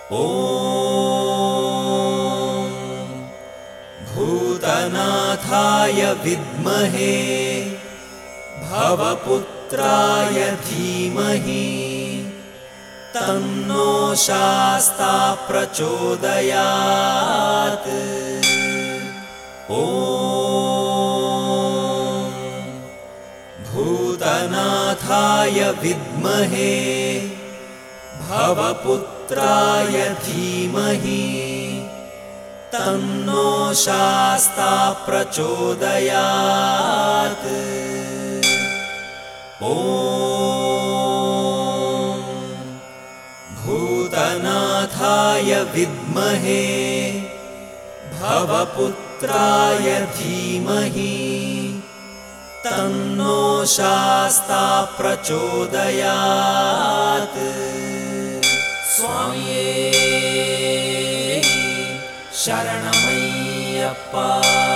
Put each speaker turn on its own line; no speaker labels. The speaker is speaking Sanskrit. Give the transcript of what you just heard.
ॐ भूतनाथाय विद्महे भवपुत्राय धीमहि तन्नो शास्ता प्रचोदयात्। ॐ भूतनाथाय विद्महे भवपुत्राय धीमहि तन्नो शास्ता प्रचोदयात्। ॐ भूतनाथाय विद्महे भवपुत्राय धीमहि तन्नो शास्ता प्रचोदयात्। स्वामिये शरणमय्यप्पा।